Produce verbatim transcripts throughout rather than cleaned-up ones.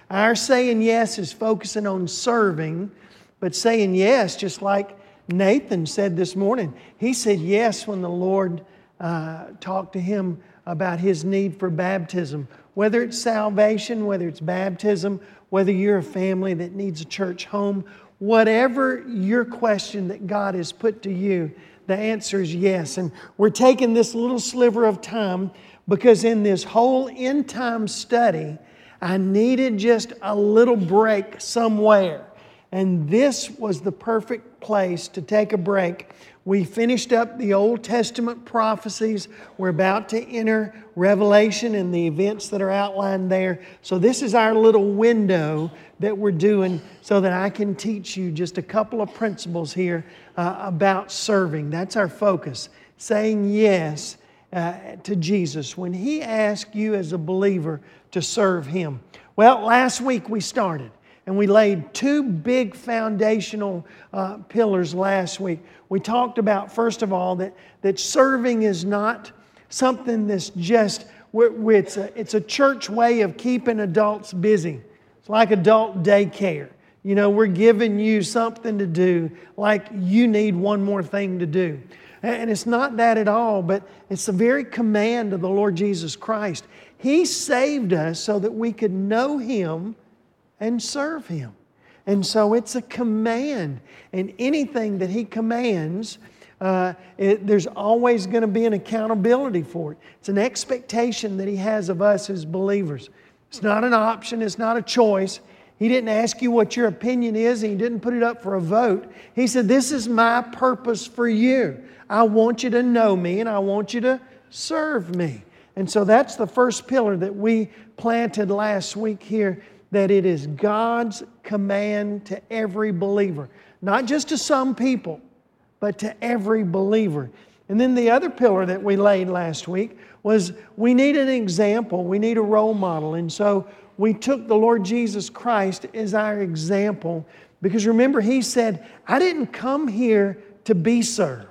Our saying yes is focusing on serving, but saying yes, just like Nathan said this morning, he said yes when the Lord uh, talked to him about his need for baptism. Whether it's salvation, whether it's baptism, whether you're a family that needs a church home, whatever your question that God has put to you, the answer is yes. And we're taking this little sliver of time because in this whole end time study, I needed just a little break somewhere. And this was the perfect place to take a break. We finished up the Old Testament prophecies. We're about to enter Revelation and the events that are outlined there. So this is our little window that we're doing so that I can teach you just a couple of principles here uh, about serving. That's our focus. Saying yes uh, to Jesus when He asks you as a believer to serve Him. Well, last week we started. And we laid two big foundational uh, pillars last week. We talked about, first of all, that, that serving is not something that's just, it's a, it's a church way of keeping adults busy. It's like adult daycare. You know, we're giving you something to do like you need one more thing to do. And it's not that at all, but it's the very command of the Lord Jesus Christ. He saved us so that we could know Him and serve Him. And so it's a command. And anything that He commands, uh, it, there's always going to be an accountability for it. It's an expectation that He has of us as believers. It's not an option. It's not a choice. He didn't ask you what your opinion is, and He didn't put it up for a vote. He said, this is my purpose for you. I want you to know Me, and I want you to serve Me. And so that's the first pillar that we planted last week here, that it is God's command to every believer. Not just to some people, but to every believer. And then the other pillar that we laid last week was we need an example. We need a role model. And so we took the Lord Jesus Christ as our example. Because remember, He said, I didn't come here to be served.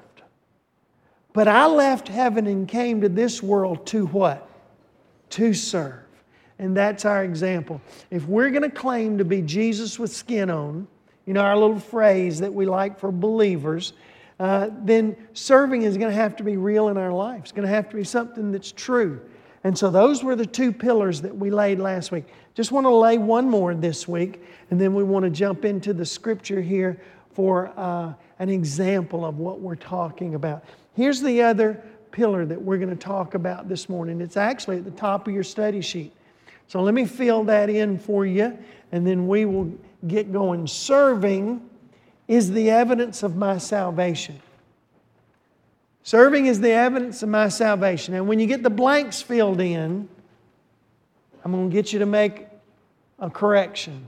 But I left heaven and came to this world to what? To serve. And that's our example. If we're going to claim to be Jesus with skin on, you know, our little phrase that we like for believers, uh, then serving is going to have to be real in our life. It's going to have to be something that's true. And so those were the two pillars that we laid last week. Just want to lay one more this week, and then we want to jump into the Scripture here for uh, an example of what we're talking about. Here's the other pillar that we're going to talk about this morning. It's actually at the top of your study sheet. So let me fill that in for you, and then we will get going. Serving is the evidence of my salvation. Serving is the evidence of my salvation. And when you get the blanks filled in, I'm going to get you to make a correction.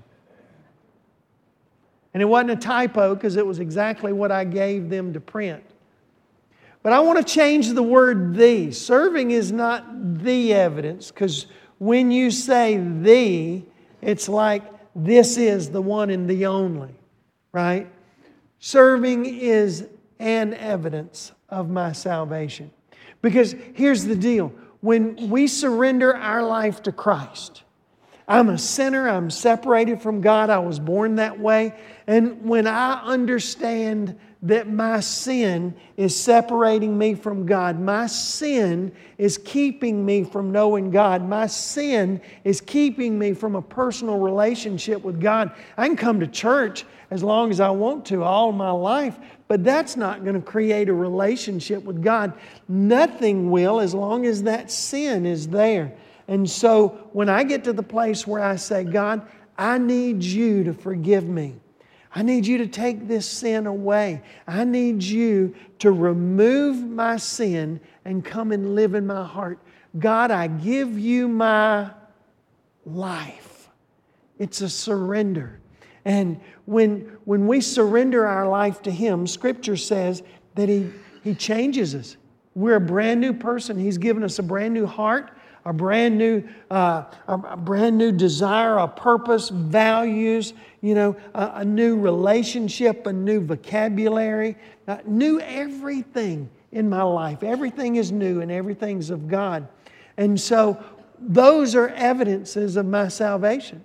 And it wasn't a typo because it was exactly what I gave them to print. But I want to change the word the. Serving is not the evidence, because when you say the, it's like this is the one and the only, right? Serving is an evidence of my salvation. Because here's the deal. When we surrender our life to Christ, I'm a sinner, I'm separated from God, I was born that way. And when I understand that my sin is separating me from God. My sin is keeping me from knowing God. My sin is keeping me from a personal relationship with God. I can come to church as long as I want to all my life, but that's not going to create a relationship with God. Nothing will as long as that sin is there. And so when I get to the place where I say, God, I need You to forgive me. I need You to take this sin away. I need You to remove my sin and come and live in my heart. God, I give You my life. It's a surrender. And when, when we surrender our life to Him, Scripture says that He, He changes us. We're a brand new person. He's given us a brand new heart, a brand new, uh, a brand new desire, a purpose, values, you know, a, a new relationship, a new vocabulary, uh, new everything in my life. Everything is new and everything's of God. And so those are evidences of my salvation.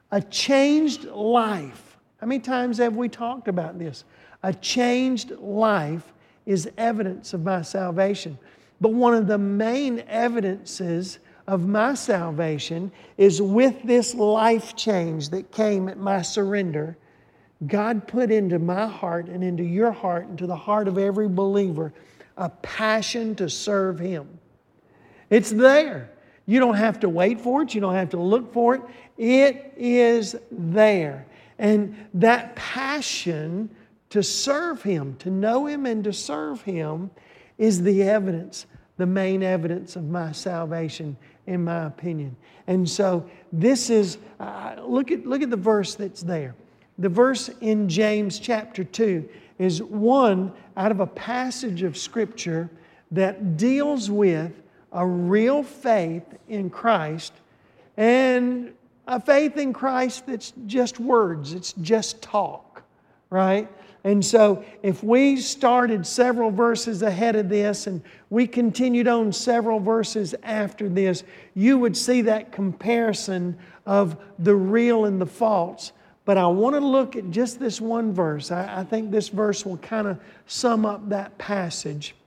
A changed life. How many times have we talked about this? A changed life is evidence of my salvation. But one of the main evidences of my salvation is with this life change that came at my surrender, God put into my heart and into your heart and to the heart of every believer a passion to serve Him. It's there. You don't have to wait for it. You don't have to look for it. It is there. And that passion to serve Him, to know Him and to serve Him, is the evidence, the main evidence of my salvation, in my opinion. And so this is, uh, look at, look at the verse that's there. The verse in James chapter two is one out of a passage of Scripture that deals with a real faith in Christ, and a faith in Christ that's just words, it's just talk, right? And so if we started several verses ahead of this and we continued on several verses after this, you would see that comparison of the real and the false. But I want to look at just this one verse. I, I think this verse will kind of sum up that passage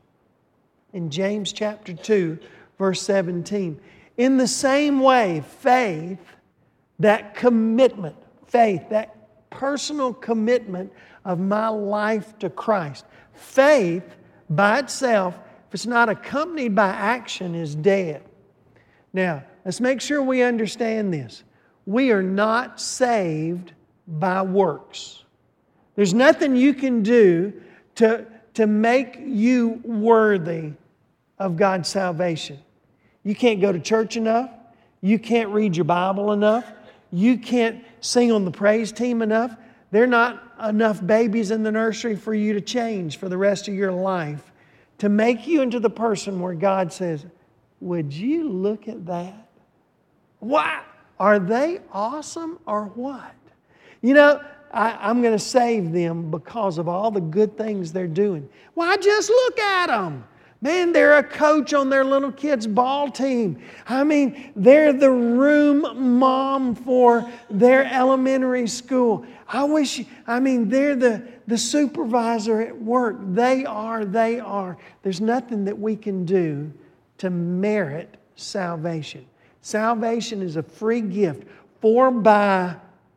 in James chapter two, verse seventeen. In the same way, faith, that commitment, faith, that personal commitment of my life to Christ. Faith by itself, if it's not accompanied by action, is dead. Now, let's make sure we understand this. We are not saved by works. There's nothing you can do to, to make you worthy of God's salvation. You can't go to church enough. You can't read your Bible enough. You can't sing on the praise team enough. There are not enough babies in the nursery for you to change for the rest of your life to make you into the person where God says, would you look at that? What? Are they awesome or what? You know, I, I'm going to save them because of all the good things they're doing. Why, just look at them. Man, they're a coach on their little kid's ball team. I mean, they're the room mom for their elementary school. I wish, I mean, they're the, the supervisor at work. They are, they are. There's nothing that we can do to merit salvation. Salvation is a free gift. For by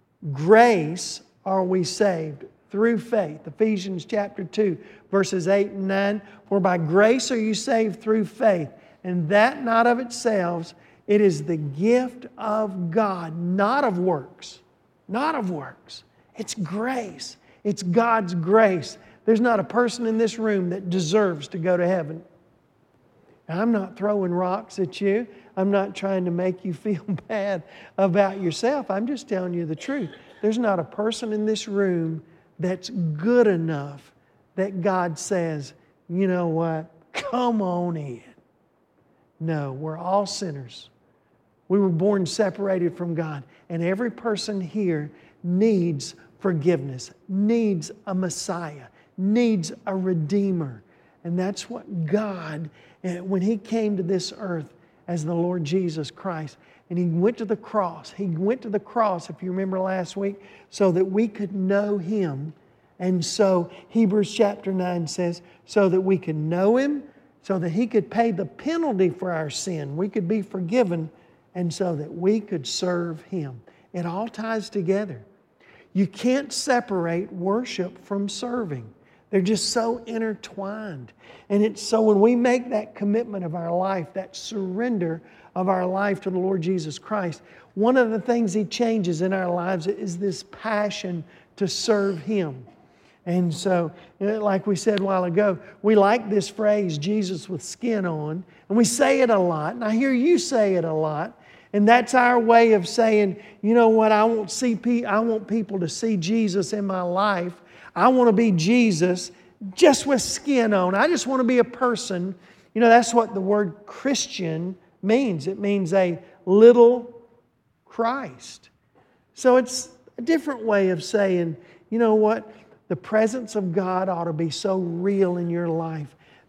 grace are we saved through faith. Ephesians chapter two, verses eight and nine. For by grace are you saved through faith, and that not of itself. It is the gift of God, not of works. Not of works. It's grace. It's God's grace. There's not a person in this room that deserves to go to heaven. And I'm not throwing rocks at you. I'm not trying to make you feel bad about yourself. I'm just telling you the truth. There's not a person in this room that's good enough that God says, you know what, come on in. No, we're all sinners. We were born separated from God. And every person here needs forgiveness, needs a Messiah, needs a Redeemer. And that's what God, when He came to this earth as the Lord Jesus Christ, and He went to the cross. He went to the cross, if you remember last week, so that we could know Him. And so Hebrews chapter nine says, so that we could know Him, so that He could pay the penalty for our sin. We could be forgiven, and so that we could serve Him. It all ties together. You can't separate worship from serving. They're just so intertwined. And it's so when we make that commitment of our life, that surrender of our life to the Lord Jesus Christ, one of the things He changes in our lives is this passion to serve Him. And so, like we said a while ago, we like this phrase, Jesus with skin on, and we say it a lot, and I hear you say it a lot. And that's our way of saying, you know what, I want, see pe- I want people to see Jesus in my life. I want to be Jesus just with skin on. I just want to be a person. You know, that's what the word Christian means. It means a little Christ. So it's a different way of saying, you know what, the presence of God ought to be so real in your life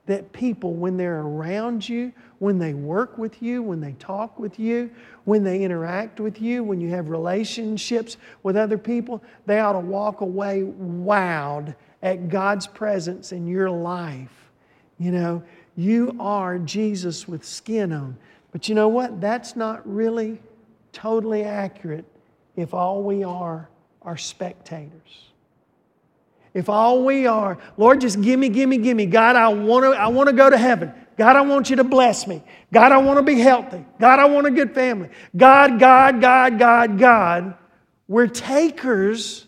that people, when they're around you, when they work with you, when they talk with you, when they interact with you, when you have relationships with other people, they ought to walk away wowed at God's presence in your life. You know, you are Jesus with skin on. But you know what? That's not really totally accurate if all we are are spectators. If all we are, Lord, just give me, give me, give me. God, I want to, I want to go to heaven. God, I want you to bless me. God, I want to be healthy. God, I want a good family. God, God, God, God, God. We're takers,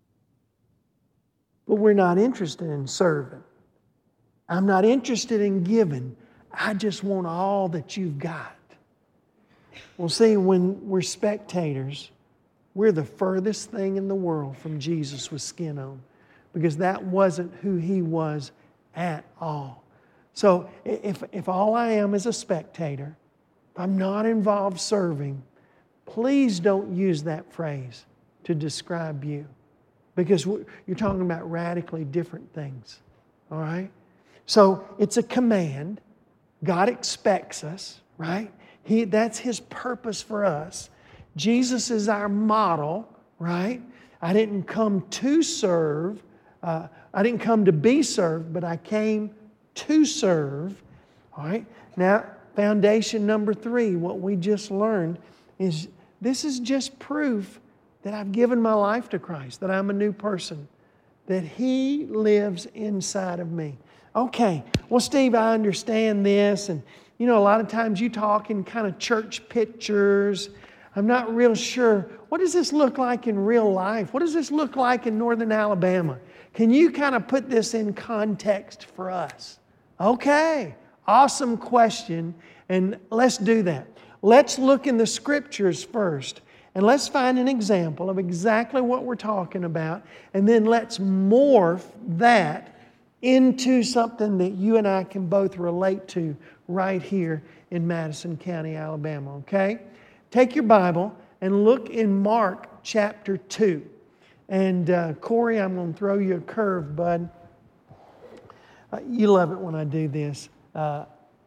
but we're not interested in serving. I'm not interested in giving. I just want all that you've got. Well, see, when we're spectators, we're the furthest thing in the world from Jesus with skin on, because that wasn't who He was at all. So if, if all I am is a spectator, if I'm not involved serving, please don't use that phrase to describe you, because you're talking about radically different things. All right? So it's a command. God expects us, right? He, that's His purpose for us. Jesus is our model, right? I didn't come to serve. Uh, I didn't come to be served, but I came to serve. All right? Now, foundation number three, what we just learned is this is just proof that I've given my life to Christ, that I'm a new person, that He lives inside of me. Okay, well, Steve, I understand this, and you know, a lot of times you talk in kind of church pictures. I'm not real sure. What does this look like in real life? What does this look like in northern Alabama? Can you kind of put this in context for us? Okay, awesome question, and let's do that. Let's look in the Scriptures first, and let's find an example of exactly what we're talking about, and then let's morph that into something that you and I can both relate to right here in Madison County, Alabama, okay? Take your Bible and look in Mark chapter two. And uh, Corey, I'm going to throw you a curve, bud. Uh, you love it when I do this. Uh,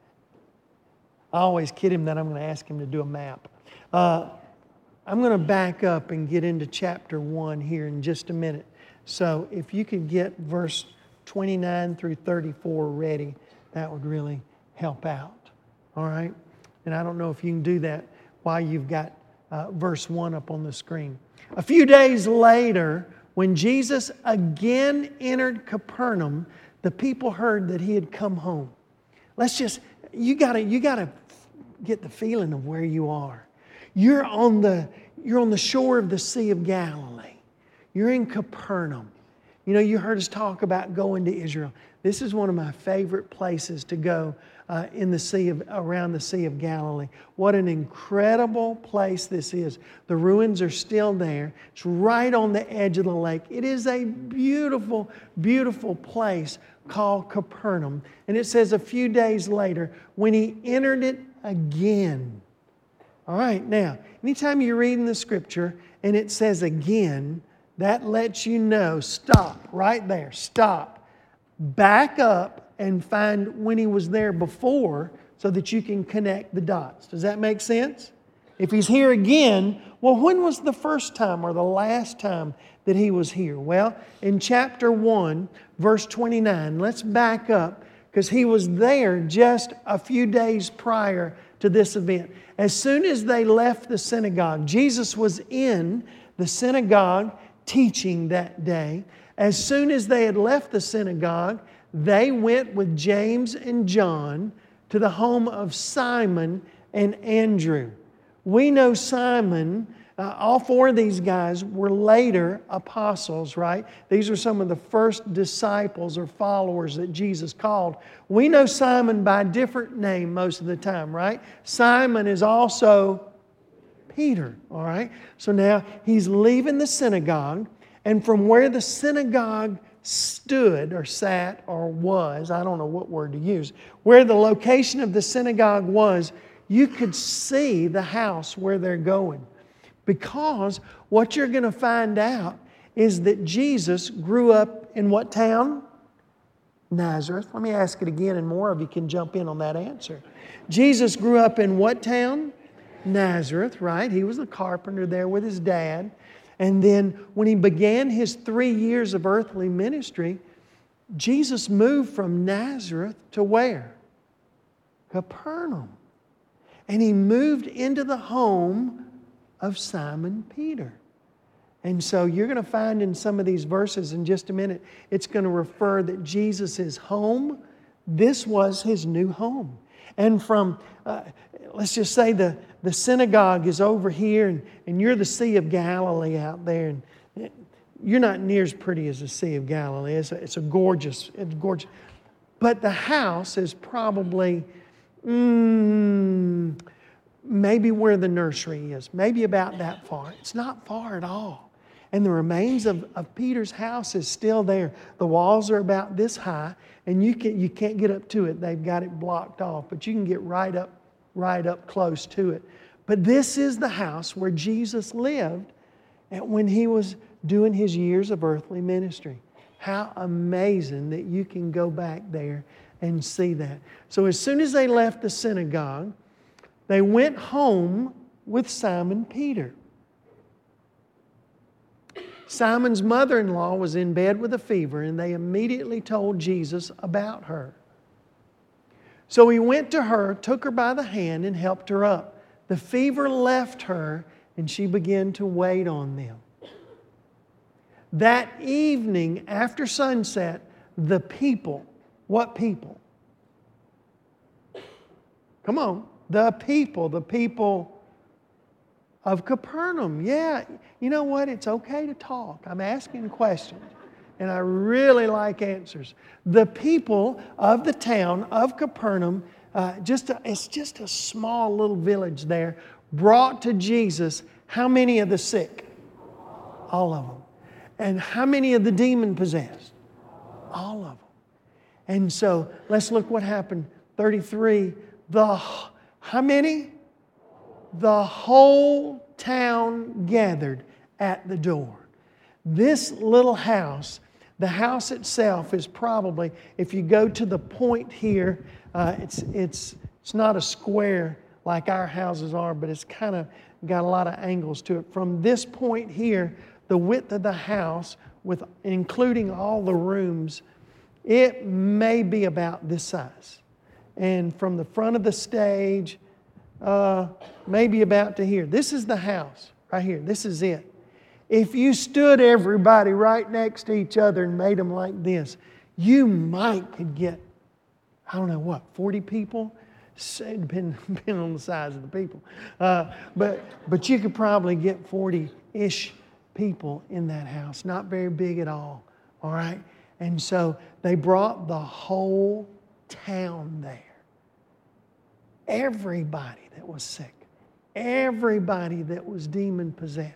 I always kid him that I'm going to ask him to do a map. Uh, I'm going to back up and get into chapter one here in just a minute. So if you could get verse twenty-nine through thirty-four ready, that would really help out. All right? And I don't know if you can do that while you've got uh, verse one up on the screen. A few days later, when Jesus again entered Capernaum, the people heard that He had come home. Let's just, you gotta, you gotta get the feeling of where you are. You're on the, you're on the shore of the Sea of Galilee. You're in Capernaum. You know, you heard us talk about going to Israel. This is one of my favorite places to go uh, in the sea of, around the Sea of Galilee. What an incredible place this is. The ruins are still there. It's right on the edge of the lake. It is a beautiful, beautiful place called Capernaum. And it says a few days later, when He entered it again. All right, now, anytime you're reading the Scripture and it says again, that lets you know, stop right there, stop. Back up and find when He was there before so that you can connect the dots. Does that make sense? If He's here again, well, when was the first time or the last time that He was here? Well, in chapter one, verse twenty-nine, let's back up because He was there just a few days prior to this event. As soon as they left the synagogue, Jesus was in the synagogue teaching that day. As soon as they had left the synagogue, they went with James and John to the home of Simon and Andrew. We know Simon, uh, all four of these guys were later apostles, right? These are some of the first disciples or followers that Jesus called. We know Simon by a different name most of the time, right? Simon is also Peter, all right? So now he's leaving the synagogue, and from where the synagogue stood or sat or was, I don't know what word to use, where the location of the synagogue was, you could see the house where they're going. Because what you're going to find out is that Jesus grew up in what town? Nazareth. Let me ask it again, and more of you can jump in on that answer. Jesus grew up in what town? Nazareth, right? He was a carpenter there with his dad. And then when he began his three years of earthly ministry, Jesus moved from Nazareth to where? Capernaum. And he moved into the home of Simon Peter. And so you're going to find in some of these verses in just a minute, it's going to refer that Jesus' home, this was his new home. And from, uh, let's just say the, the synagogue is over here and, and you're the Sea of Galilee out there. And you're not near as pretty as the Sea of Galilee. It's a, it's a gorgeous, it's gorgeous. But the house is probably mm, maybe where the nursery is, maybe about that far. It's not far at all. And the remains of, of Peter's house is still there. The walls are about this high, and you can you can't get up to it. They've got it blocked off, but you can get right up, right up close to it. But this is the house where Jesus lived when he was doing his years of earthly ministry. How amazing that you can go back there and see that. So as soon as they left the synagogue, they went home with Simon Peter. Simon's mother-in-law was in bed with a fever, and they immediately told Jesus about her. So he went to her, took her by the hand, and helped her up. The fever left her, and she began to wait on them. That evening, after sunset, the people, what people? Come on, the people, the people of Capernaum. Yeah, you know what? It's okay to talk. I'm asking questions, and I really like answers. The people of the town of Capernaum, uh, just a, it's just a small little village there, brought to Jesus how many of the sick? All of them. And how many of the demon-possessed? All of them. And so, let's look what happened. thirty-three, the, how many? The whole town gathered at the door. This little house, the house itself is probably, if you go to the point here, uh, it's, it's, it's not a square like our houses are, but it's kind of got a lot of angles to it. From this point here, the width of the house, with including all the rooms, it may be about this size. And from the front of the stage, uh, maybe about to here. This is the house right here. This is it. If you stood everybody right next to each other and made them like this, you might could get, I don't know what, forty people? Depending, depending on the size of the people. Uh, but, but you could probably get forty-ish people in that house. Not very big at all. All right? And so they brought the whole town there. Everybody that was sick. Everybody that was demon-possessed.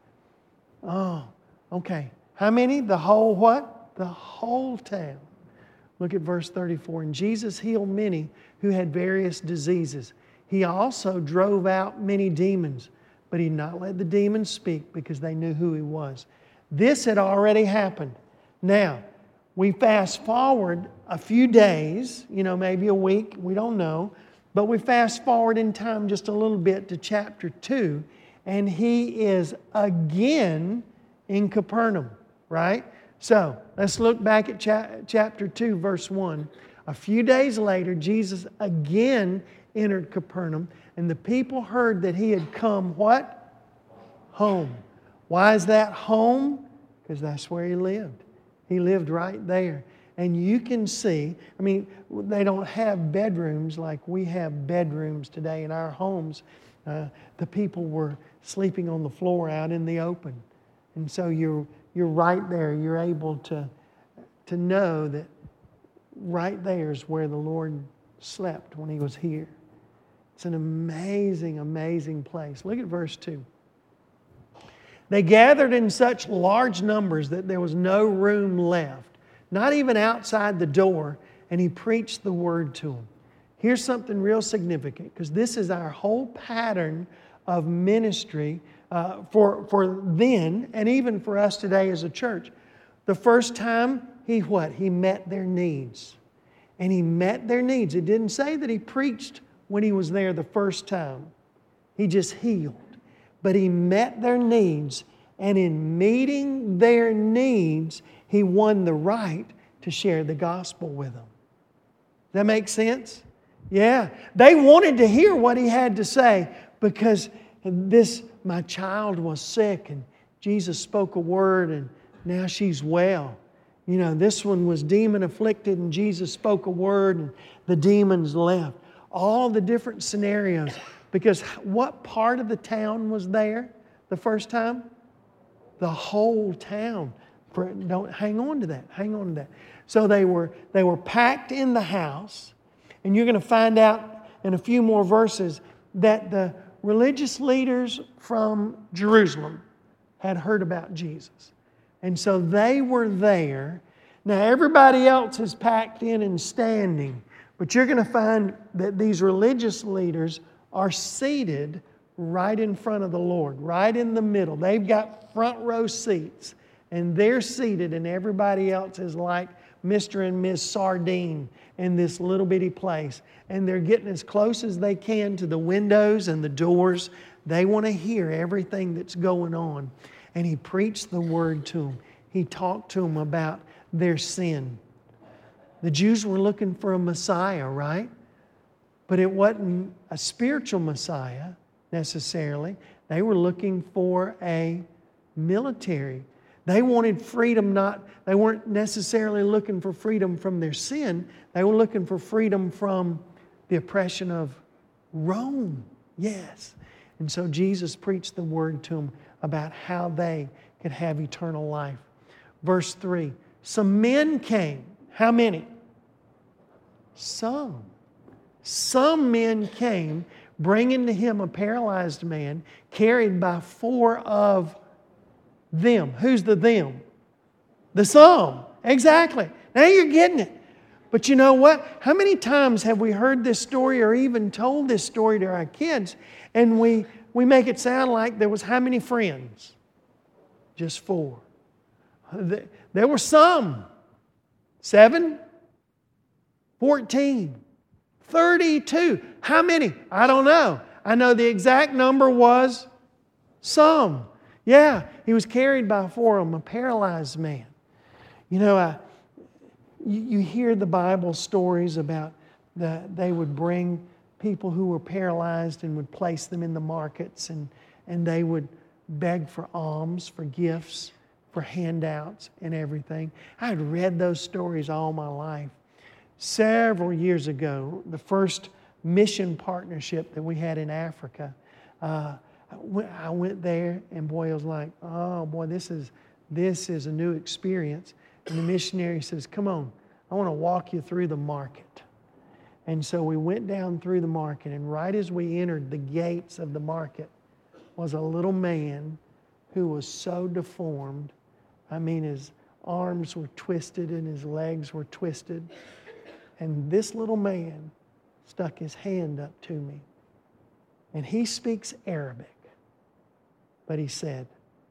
Oh, okay. How many? The whole what? The whole town. Look at verse thirty-four. And Jesus healed many who had various diseases. He also drove out many demons, but he did not let the demons speak because they knew who he was. This had already happened. Now, we fast forward a few days, you know, maybe a week, we don't know. But we fast forward in time just a little bit to chapter two, and he is again in Capernaum, right? So, let's look back at cha- chapter two, verse one. A few days later, Jesus again entered Capernaum, and the people heard that he had come, what? Home. Why is that home? Because that's where he lived. He lived right there. And you can see, I mean, they don't have bedrooms like we have bedrooms today in our homes. Uh, the people were sleeping on the floor out in the open. And so you're you're right there. You're able to, to know that right there is where the Lord slept when he was here. It's an amazing, amazing place. Look at verse two. They gathered in such large numbers that there was no room left, not even outside the door, and he preached the word to them. Here's something real significant, because this is our whole pattern of ministry uh, for, for then and even for us today as a church. The first time he what? He met their needs. And He met their needs. It didn't say that He preached when He was there the first time. He just healed. But He met their needs. And in meeting their needs, He won the right to share the gospel with them. Does that make sense? Yeah. They wanted to hear what He had to say because this, my child was sick and Jesus spoke a word and now she's well. You know, this one was demon afflicted and Jesus spoke a word and the demons left. All the different scenarios. Because what part of the town was there the first time? The whole town. Don't hang on to that. Hang on to that. So they were they were packed in the house, and you're going to find out in a few more verses that the religious leaders from Jerusalem had heard about Jesus. And so they were there. Now everybody else is packed in and standing, but you're going to find that these religious leaders are seated right in front of the Lord, right in the middle. They've got front row seats, and they're seated, and everybody else is like Mister and Miss Sardine in this little bitty place. And they're getting as close as they can to the windows and the doors. They want to hear everything that's going on. And He preached the word to them. He talked to them about their sin. The Jews were looking for a Messiah, right? But it wasn't a spiritual Messiah necessarily. They were looking for a military. They wanted freedom, not, they weren't necessarily looking for freedom from their sin. They were looking for freedom from the oppression of Rome. Yes. And so Jesus preached the word to them about how they could have eternal life. Verse three, some men came. How many? Some. Some men came, bringing to Him a paralyzed man, carried by four of them. Who's the them? The some. Exactly. Now you're getting it. But you know what? How many times have we heard this story or even told this story to our kids, and we, we make it sound like there was how many friends? Just four. There were some. Seven? Fourteen. Thirty-two. How many? I don't know. I know the exact number was some. Yeah, he was carried by four of them, a paralyzed man. You know, I, you, you hear the Bible stories about the, they would bring people who were paralyzed and would place them in the markets, and, and they would beg for alms, for gifts, for handouts and everything. I had read those stories all my life. Several years ago, the first mission partnership that we had in Africa, uh, I, went, I went there, and boy, it was like, oh boy, this is this is a new experience. And the missionary says, come on, I want to walk you through the market. And so we went down through the market, and right as we entered the gates of the market was a little man who was so deformed. I mean, his arms were twisted and his legs were twisted. And this little man stuck his hand up to me. And he speaks Arabic. But he said,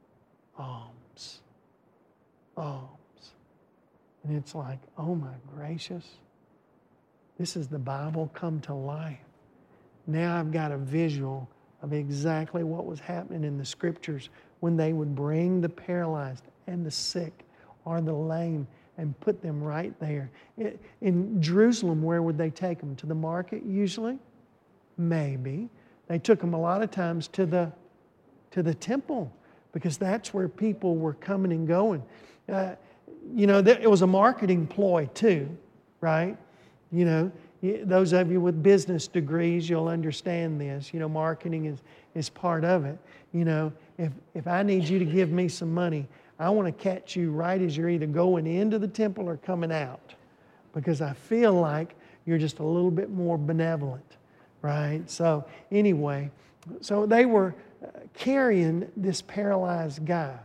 alms. Alms. And it's like, oh my gracious. This is the Bible come to life. Now I've got a visual of exactly what was happening in the Scriptures when they would bring the paralyzed and the sick or the lame and put them right there. In Jerusalem, where would they take them? To the market usually? Maybe. They took them a lot of times to the, to the temple, because that's where people were coming and going. Uh, you know, it was a marketing ploy too, right? You know, those of you with business degrees, you'll understand this. You know, marketing is, is part of it. You know, if, if I need you to give me some money, I want to catch you right as you're either going into the temple or coming out, because I feel like you're just a little bit more benevolent, right? So anyway, so they were carrying this paralyzed guy.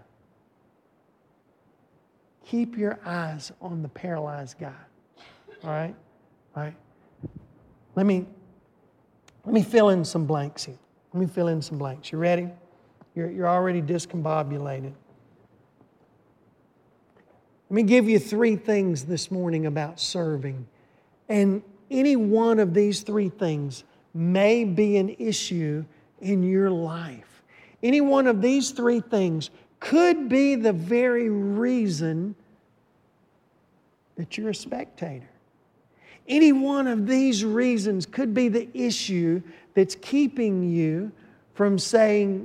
Keep your eyes on the paralyzed guy, all right? All right. Let me, let me fill in some blanks here. Let me fill in some blanks. You ready? You're, you're already discombobulated. Let me give you three things this morning about serving. And any one of these three things may be an issue in your life. Any one of these three things could be the very reason that you're a spectator. Any one of these reasons could be the issue that's keeping you from saying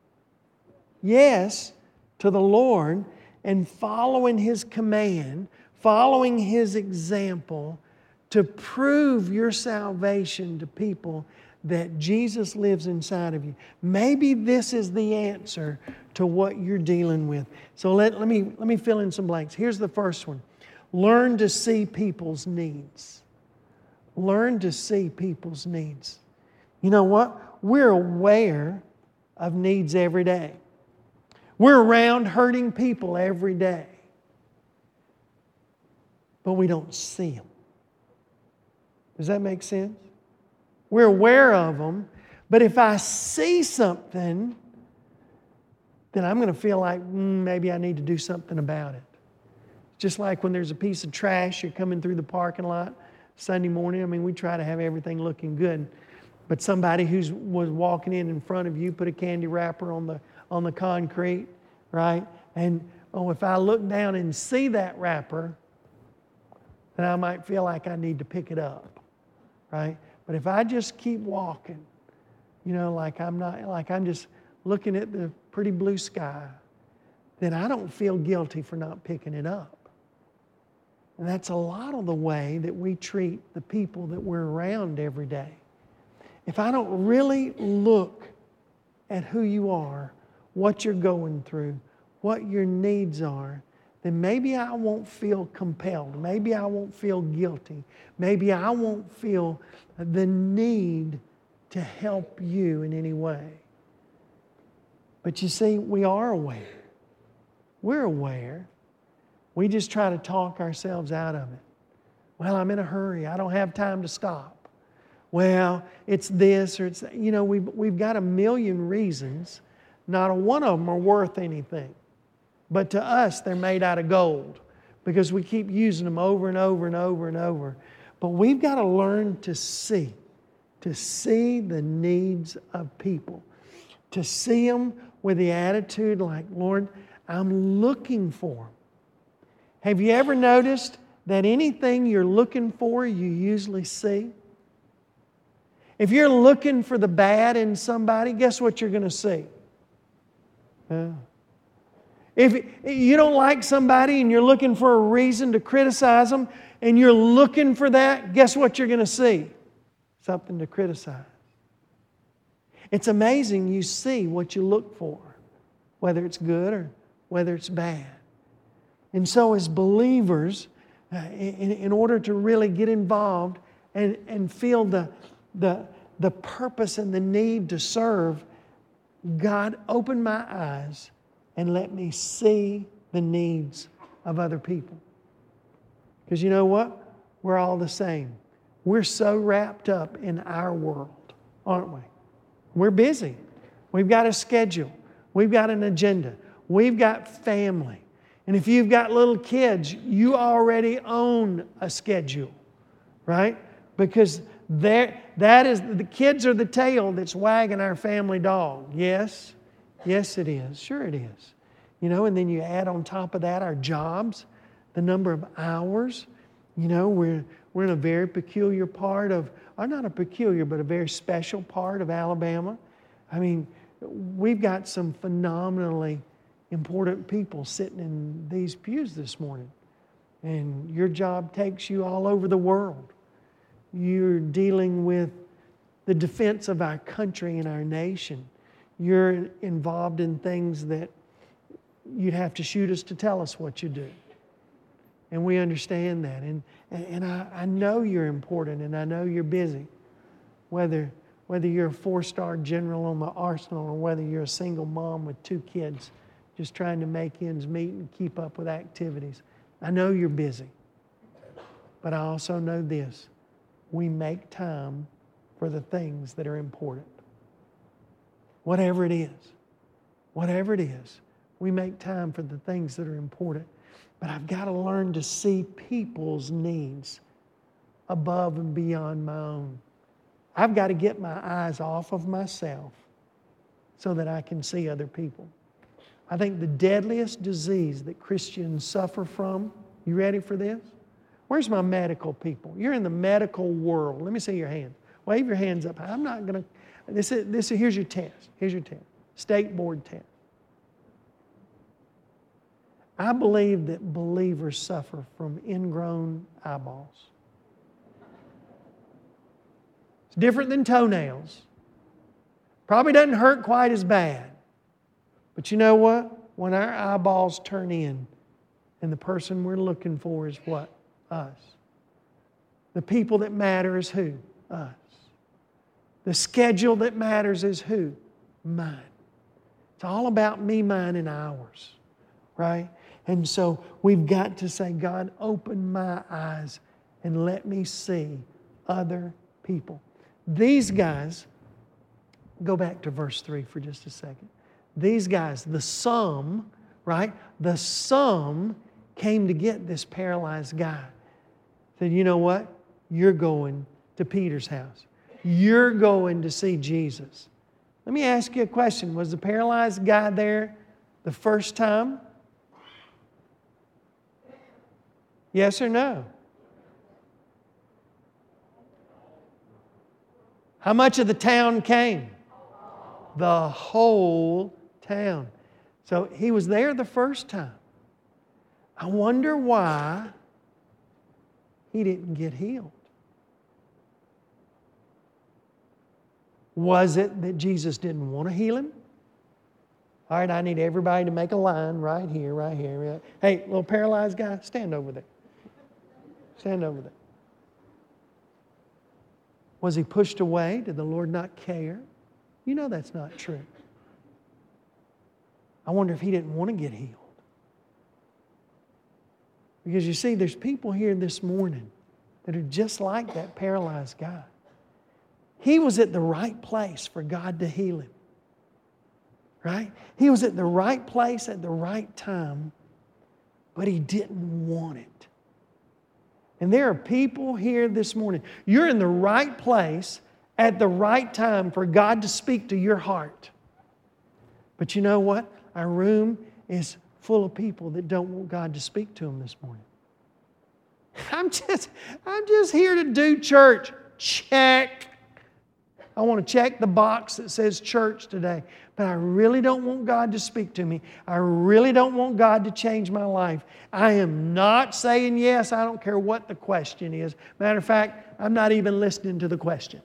yes to the Lord and following His command, following His example to prove your salvation to people that Jesus lives inside of you. Maybe this is the answer to what you're dealing with. So let, let me, let me fill in some blanks. Here's the first one. Learn to see people's needs. Learn to see people's needs. You know what? We're aware of needs every day. We're around hurting people every day. But we don't see them. Does that make sense? We're aware of them, but if I see something, then I'm going to feel like mm, maybe I need to do something about it. Just like when there's a piece of trash, you're coming through the parking lot Sunday morning. I mean, we try to have everything looking good. But somebody who was walking in in front of you put a candy wrapper on the on the concrete, right? And oh, if I look down and see that wrapper, then I might feel like I need to pick it up, right? But if I just keep walking, you know, like I'm not, like I'm just looking at the pretty blue sky, then I don't feel guilty for not picking it up. And that's a lot of the way that we treat the people that we're around every day. If I don't really look at who you are, what you're going through, what your needs are, then maybe I won't feel compelled. Maybe I won't feel guilty. Maybe I won't feel the need to help you in any way. But you see, we are aware. We're aware. We just try to talk ourselves out of it. Well, I'm in a hurry. I don't have time to stop. Well, it's this or it's, you know, we've, we've got a million reasons. Not a one of them are worth anything. But to us, they're made out of gold because we keep using them over and over and over and over. But we've got to learn to see, to see the needs of people, to see them with the attitude like, Lord, I'm looking for them. Have you ever noticed that anything you're looking for, you usually see? If you're looking for the bad in somebody, guess what you're going to see? Yeah. If you don't like somebody and you're looking for a reason to criticize them and you're looking for that, guess what you're going to see? Something to criticize. It's amazing you see what you look for, whether it's good or whether it's bad. And so as believers, uh, in, in order to really get involved and, and feel the, the, the purpose and the need to serve, God opened my eyes and let me see the needs of other people. Because you know what? We're all the same. We're so wrapped up in our world, aren't we? We're busy. We've got a schedule. We've got an agenda. We've got family. And if you've got little kids, you already own a schedule, right? Because that is, the kids are the tail that's wagging our family dog. Yes? Yes, it is. Sure it is. You know, and then you add on top of that our jobs, the number of hours. You know, we're, we're in a very peculiar part of, or not a peculiar, but a very special part of Alabama. I mean, we've got some phenomenally important people sitting in these pews this morning. And your job takes you all over the world. You're dealing with the defense of our country and our nation. You're involved in things that you'd have to shoot us to tell us what you do. And we understand that. And, and I, I know you're important and I know you're busy. Whether, whether you're a four-star general on the arsenal or whether you're a single mom with two kids just trying to make ends meet and keep up with activities. I know you're busy. But I also know this. We make time for the things that are important. Whatever it is. Whatever it is. We make time for the things that are important. But I've got to learn to see people's needs above and beyond my own. I've got to get my eyes off of myself so that I can see other people. I think the deadliest disease that Christians suffer from, you ready for this? Where's my medical people? You're in the medical world. Let me see your hands. Wave your hands up. I'm not going to, this is, this is, here's your test. Here's your test. State board test. I believe that believers suffer from ingrown eyeballs. It's different than toenails. Probably doesn't hurt quite as bad. But you know what? When our eyeballs turn in and the person we're looking for is what? Us. The people that matter is who? Us. The schedule that matters is who? Mine. It's all about me, mine, and ours. Right? And so we've got to say, God, open my eyes and let me see other people. These guys, go back to verse three for just a second. These guys, the sum, right? The sum came to get this paralyzed guy. Said, you know what? You're going to Peter's house. You're going to see Jesus. Let me ask you a question. Was the paralyzed guy there the first time? Yes or no? How much of the town came? The whole town. So he was there the first time. I wonder why he didn't get healed. Was it that Jesus didn't want to heal him? All right, I need everybody to make a line right here, right here. Right. Hey, little paralyzed guy, stand over there. Stand over there. Was he pushed away? Did the Lord not care? You know that's not true. I wonder if he didn't want to get healed. Because you see, there's people here this morning that are just like that paralyzed guy. He was at the right place for God to heal him. Right? He was at the right place at the right time, but he didn't want it. And there are people here this morning. You're in the right place at the right time for God to speak to your heart. But you know what? Our room is full of people that don't want God to speak to them this morning. I'm just, I'm just here to do church. Check. I want to check the box that says church today. But I really don't want God to speak to me. I really don't want God to change my life. I am not saying yes. I don't care what the question is. Matter of fact, I'm not even listening to the question.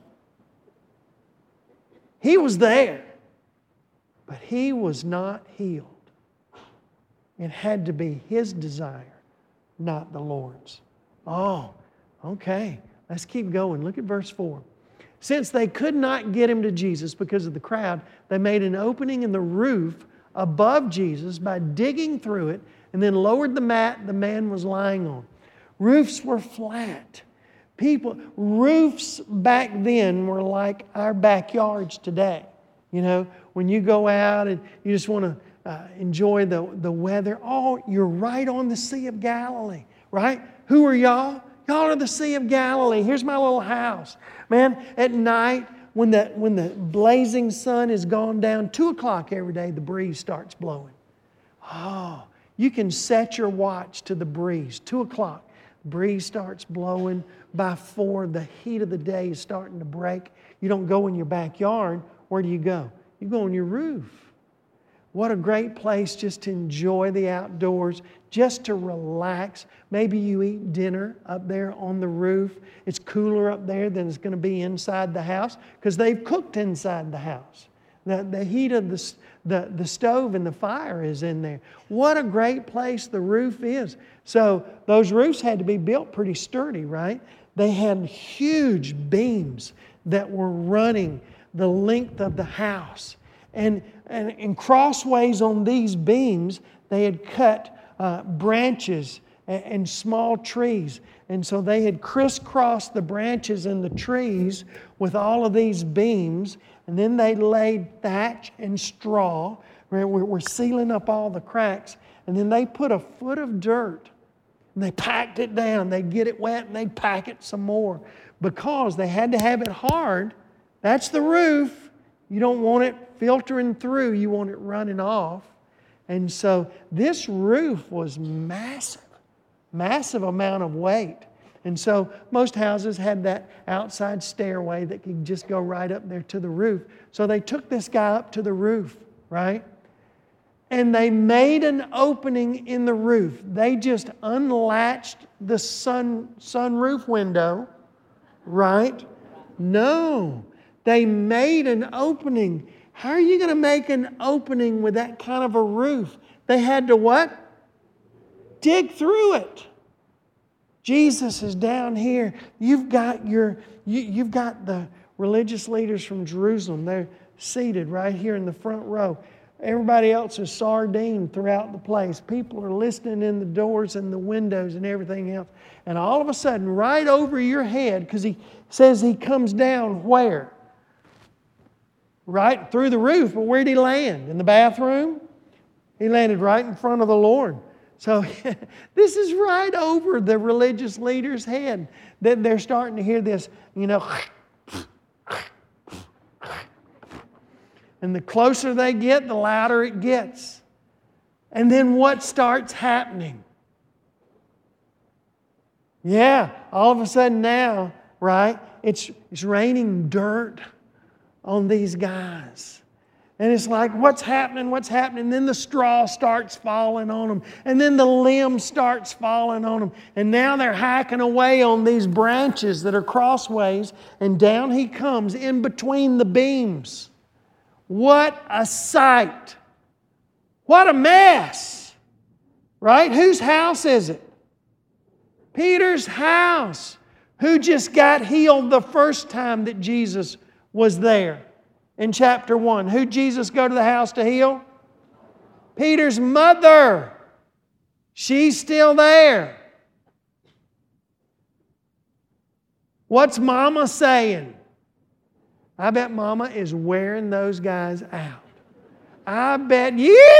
He was there, but he was not healed. It had to be his desire, not the Lord's. Oh, okay. Let's keep going. Look at verse four. Since they could not get him to Jesus because of the crowd, they made an opening in the roof above Jesus by digging through it and then lowered the mat the man was lying on. Roofs were flat. People, roofs back then were like our backyards today. You know, when you go out and you just want to uh, enjoy the, the weather. Oh, you're right on the Sea of Galilee, right? Who are y'all? Y'all are the Sea of Galilee. Here's my little house. Man, at night, when the, when the blazing sun is gone down, two o'clock every day, the breeze starts blowing. Oh, you can set your watch to the breeze. two o'clock, breeze starts blowing. By four, the heat of the day is starting to break. You don't go in your backyard. Where do you go? You go on your roof. What a great place just to enjoy the outdoors, just to relax. Maybe you eat dinner up there on the roof. It's cooler up there than it's going to be inside the house because they've cooked inside the house. The, the heat of the, the, the stove and the fire is in there. What a great place the roof is. So those roofs had to be built pretty sturdy, right? They had huge beams that were running the length of the house. And, and, and crossways on these beams, they had cut uh, branches and, and small trees. And so they had crisscrossed the branches and the trees with all of these beams. And then they laid thatch and straw. We're, we're sealing up all the cracks. And then they put a foot of dirt and they packed it down. They'd get it wet and they'd pack it some more because they had to have it hard. That's the roof. You don't want it filtering through. You want it running off. And so this roof was massive, massive amount of weight. And so most houses had that outside stairway that could just go right up there to the roof. So they took this guy up to the roof, right? And they made an opening in the roof. They just unlatched the sun sunroof window, right? No, they made an opening. How are you going to make an opening with that kind of a roof? They had to what? Dig through it. Jesus is down here. You've got your, you, you've got the religious leaders from Jerusalem. They're seated right here in the front row. Everybody else is sardined throughout the place. People are listening in the doors and the windows and everything else. And all of a sudden, right over your head, because he says he comes down where? Right through the roof. But where'd he land? In the bathroom? He landed right in front of the Lord. So this is right over the religious leader's head that they're starting to hear this, you know. And the closer they get, the louder it gets. And then what starts happening? Yeah, all of a sudden now, right, it's, it's raining dirt on these guys. And it's like, what's happening, what's happening? And then the straw starts falling on them. And then the limb starts falling on them. And now they're hacking away on these branches that are crossways. And down he comes in between the beams. What a sight. What a mess. Right? Whose house is it? Peter's house. Who just got healed the first time that Jesus was there? In chapter one, who'd Jesus go to the house to heal? Peter's mother. She's still there. What's Mama saying? I bet Mama is wearing those guys out. I bet,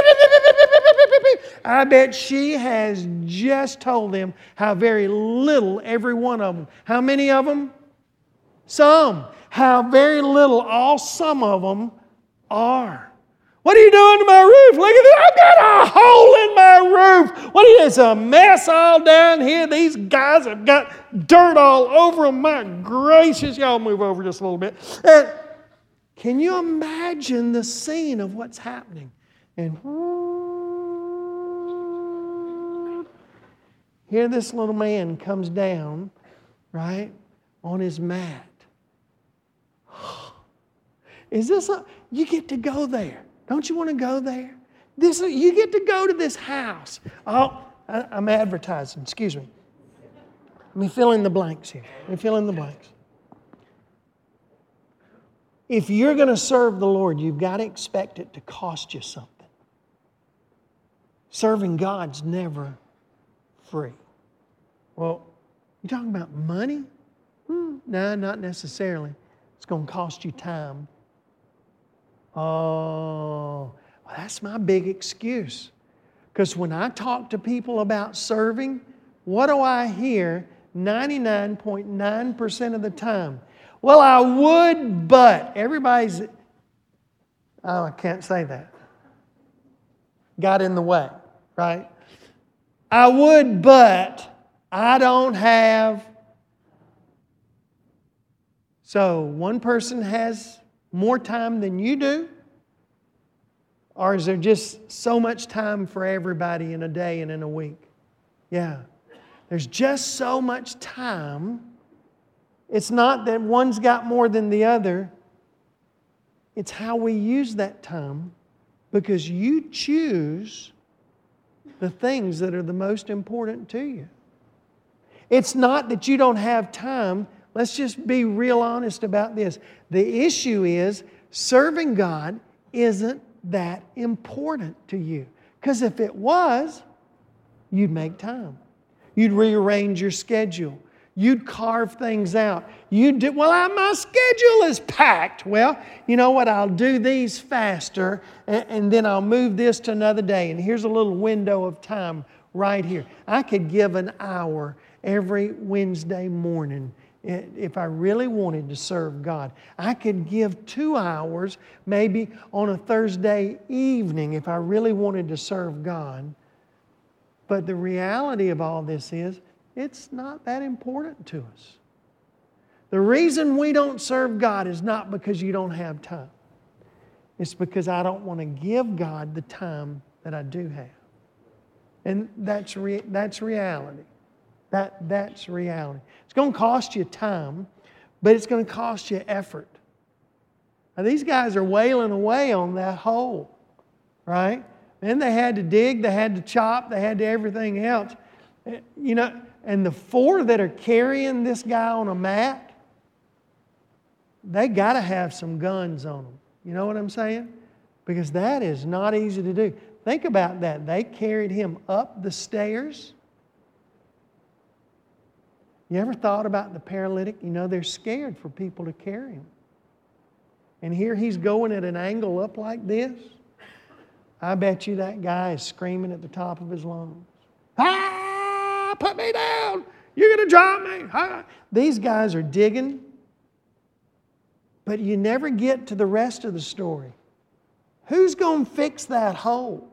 I bet she has just told them how very little every one of them. How many of them? Some. How very little all some of them are. What are you doing to my roof? Look at this. I've got a hole in my roof. What is this? A mess all down here. These guys have got dirt all over them. My gracious. Y'all move over just a little bit. And can you imagine the scene of what's happening? And here this little man comes down, right, on his mat. Is this a, you get to go there. Don't you want to go there? This, you get to go to this house. Oh, I, I'm advertising, excuse me. Let me fill in the blanks here. Let me fill in the blanks. If you're going to serve the Lord, you've got to expect it to cost you something. Serving God's never free. Well, you talking about money? Hmm, no, not necessarily. It's going to cost you time. Oh, well, that's my big excuse. Because when I talk to people about serving, what do I hear ninety-nine point nine percent of the time? Well, I would, but. Everybody's, oh, I can't say that. Got in the way, right? I would, but I don't have. So one person has more time than you do? Or is there just so much time for everybody in a day and in a week? Yeah. There's just so much time. It's not that one's got more than the other. It's how we use that time, because you choose the things that are the most important to you. It's not that you don't have time. Let's just be real honest about this. The issue is serving God isn't that important to you. Because if it was, you'd make time. You'd rearrange your schedule. You'd carve things out. You'd do, well, I, my schedule is packed. Well, you know what? I'll do these faster, and, and then I'll move this to another day. And here's a little window of time right here. I could give an hour every Wednesday morning if I really wanted to serve God. I could give two hours maybe on a Thursday evening if I really wanted to serve God. But the reality of all this is, it's not that important to us. The reason we don't serve God is not because you don't have time. It's because I don't want to give God the time that I do have. And that's, re- that's reality. That, that's reality. It's going to cost you time, but it's going to cost you effort. Now, these guys are wailing away on that hole, right? And they had to dig, they had to chop, they had to everything else. You know, and the four that are carrying this guy on a mat, they got to have some guns on them. You know what I'm saying? Because that is not easy to do. Think about that. They carried him up the stairs. You ever thought about the paralytic? You know, they're scared for people to carry him. And here he's going at an angle up like this. I bet you that guy is screaming at the top of his lungs. Ah, put me down. You're going to drop me. Ah. These guys are digging. But you never get to the rest of the story. Who's going to fix that hole?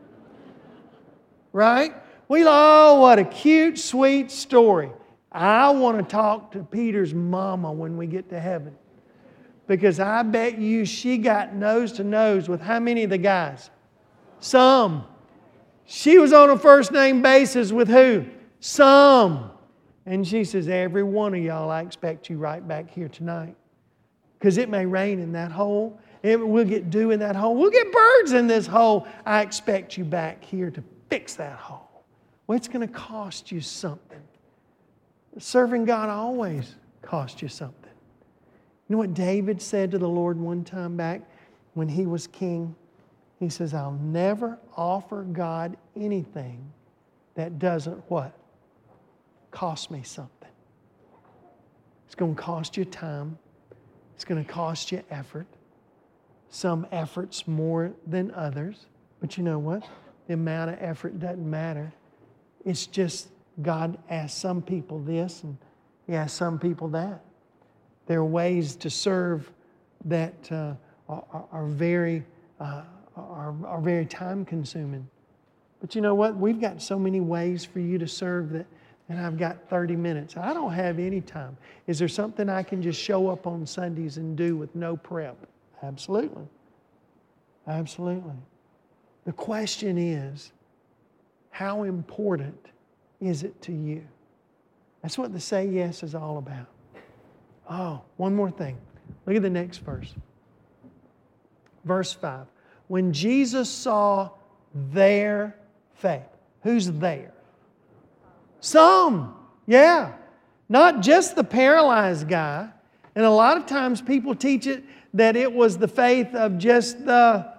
Right? We, oh, what a cute, sweet story. I want to talk to Peter's mama when we get to heaven. Because I bet you she got nose to nose with how many of the guys? Some. She was on a first name basis with who? Some. And she says, every one of y'all, I expect you right back here tonight. Because it may rain in that hole. It, we'll get dew in that hole. We'll get birds in this hole. I expect you back here to fix that hole. Well, it's going to cost you something. Serving God always costs you something. You know what David said to the Lord one time back when he was king? He says, I'll never offer God anything that doesn't what? Cost me something. It's going to cost you time. It's going to cost you effort. Some efforts more than others. But you know what? The amount of effort doesn't matter. It's just God asks some people this and He asks some people that. There are ways to serve that uh, are, are very uh, are, are very time consuming. But you know what? We've got so many ways for you to serve that, and I've got thirty minutes. I don't have any time. Is there something I can just show up on Sundays and do with no prep? Absolutely. Absolutely. The question is, how important is it to you? That's what the Say Yes is all about. Oh, one more thing. Look at the next verse. Verse five. When Jesus saw their faith. Who's there? Some. Yeah. Not just the paralyzed guy. And a lot of times people teach it that it was the faith of just the,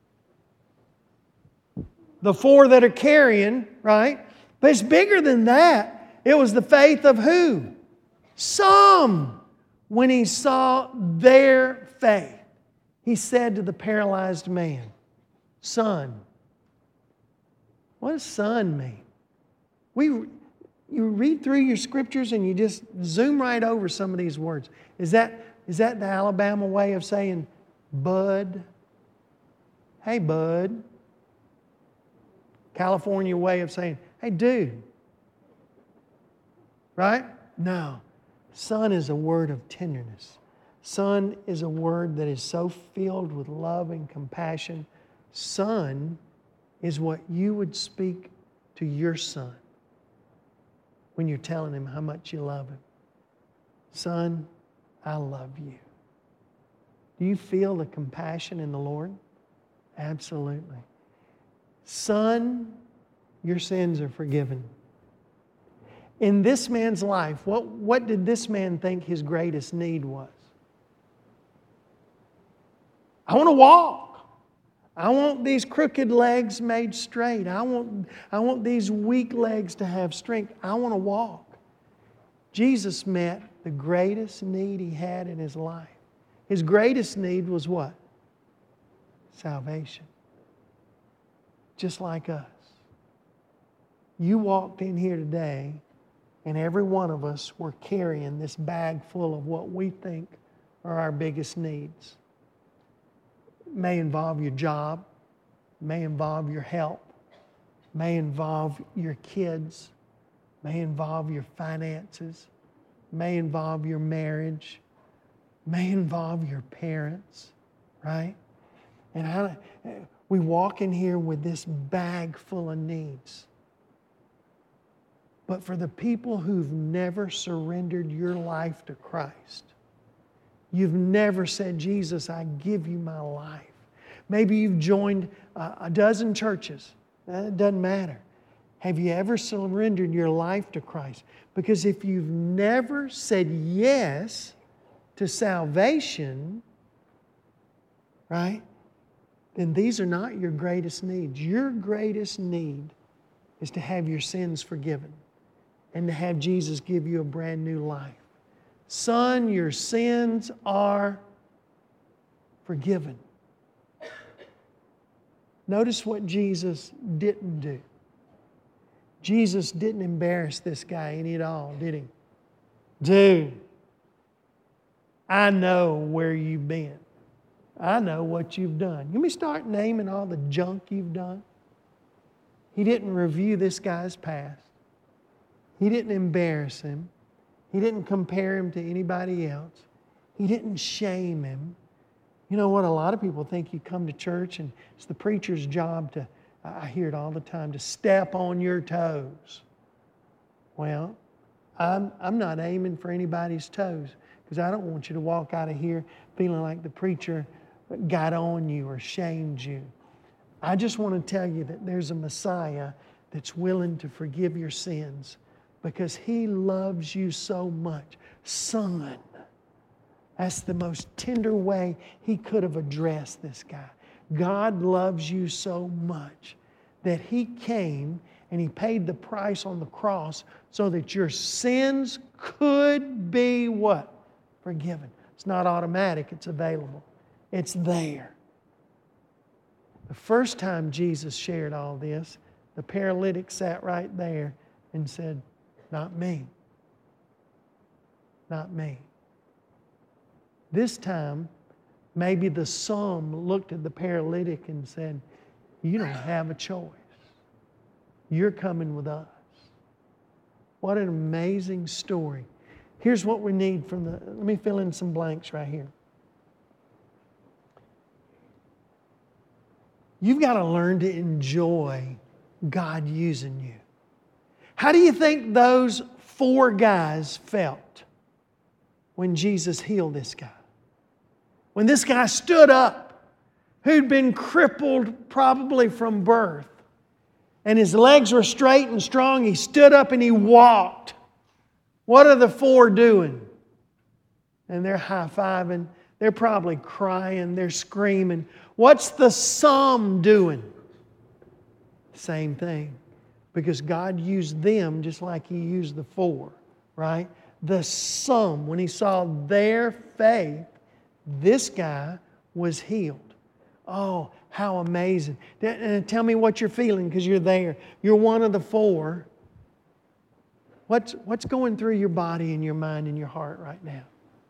the four that are carrying, right? But it's bigger than that. It was the faith of who? Some. When he saw their faith, he said to the paralyzed man, Son. What does son mean? We, you read through your scriptures and you just zoom right over some of these words. Is that, is that the Alabama way of saying bud? Hey, bud. California way of saying, hey, dude. Right? No. Son is a word of tenderness. Son is a word that is so filled with love and compassion. Son is what you would speak to your son when you're telling him how much you love him. Son, I love you. Do you feel the compassion in the Lord? Absolutely. Son, your sins are forgiven. In this man's life, what, what did this man think his greatest need was? I want to walk. I want these crooked legs made straight. I want, I want these weak legs to have strength. I want to walk. Jesus met the greatest need He had in His life. His greatest need was what? Salvation. Just like us. You walked in here today, and every one of us were carrying this bag full of what we think are our biggest needs. It may involve your job, may involve your health, may involve your kids, may involve your finances, may involve your marriage, may involve your parents, right? And I, we walk in here with this bag full of needs. But for the people who've never surrendered your life to Christ, you've never said, Jesus, I give you my life. Maybe you've joined a dozen churches. It doesn't matter. Have you ever surrendered your life to Christ? Because if you've never said yes to salvation, right, then these are not your greatest needs. Your greatest need is to have your sins forgiven and to have Jesus give you a brand new life. Son, your sins are forgiven. Notice what Jesus didn't do. Jesus didn't embarrass this guy any at all, did He? Dude, I know where you've been. I know what you've done. You may start naming all the junk you've done. He didn't review this guy's past. He didn't embarrass him. He didn't compare him to anybody else. He didn't shame him. You know what? A lot of people think you come to church and it's the preacher's job to, I hear it all the time, to step on your toes. Well, I'm, I'm not aiming for anybody's toes because I don't want you to walk out of here feeling like the preacher got on you or shamed you. I just want to tell you that there's a Messiah that's willing to forgive your sins because He loves you so much. Son. That's the most tender way He could have addressed this guy. God loves you so much that He came and He paid the price on the cross so that your sins could be what? Forgiven. It's not automatic, it's available. It's there. The first time Jesus shared all this, the paralytic sat right there and said, not me. Not me. This time, maybe the psalm looked at the paralytic and said, you don't have a choice. You're coming with us. What an amazing story. Here's what we need from the, let me fill in some blanks right here. You've got to learn to enjoy God using you. How do you think those four guys felt when Jesus healed this guy? When this guy stood up, who'd been crippled probably from birth, and his legs were straight and strong, he stood up and he walked. What are the four doing? And they're high-fiving. They're probably crying. They're screaming. What's the sum doing? Same thing. Because God used them just like He used the four, right? The sum, when He saw their faith, this guy was healed. Oh, how amazing. Tell me what you're feeling because you're there. You're one of the four. What's, what's going through your body and your mind and your heart right now?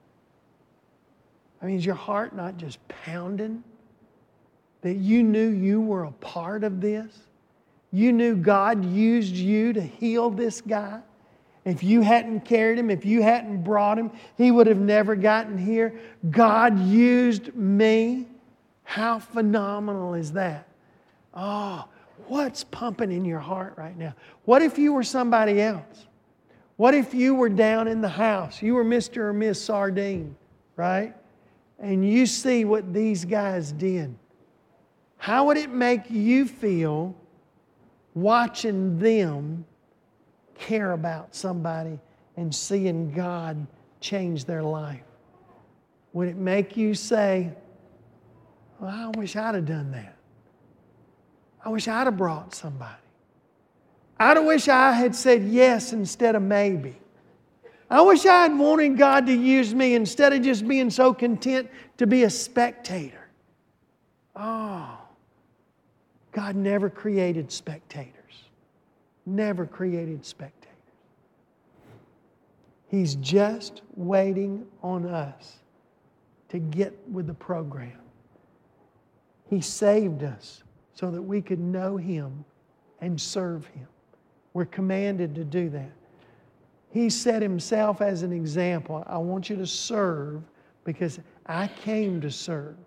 I mean, is your heart not just pounding? That you knew you were a part of this? You knew God used you to heal this guy? If you hadn't carried him, if you hadn't brought him, he would have never gotten here. God used me. How phenomenal is that? Oh, what's pumping in your heart right now? What if you were somebody else? What if you were down in the house? You were Mister or Miss Sardine, right? And you see what these guys did. How would it make you feel watching them care about somebody and seeing God change their life? Would it make you say, well, I wish I'd have done that. I wish I'd have brought somebody. I wish I had said yes instead of maybe. I wish I had wanted God to use me instead of just being so content to be a spectator. Oh, God never created spectators. Never created spectators. He's just waiting on us to get with the program. He saved us so that we could know Him and serve Him. We're commanded to do that. He set Himself as an example. I want you to serve because I came to serve.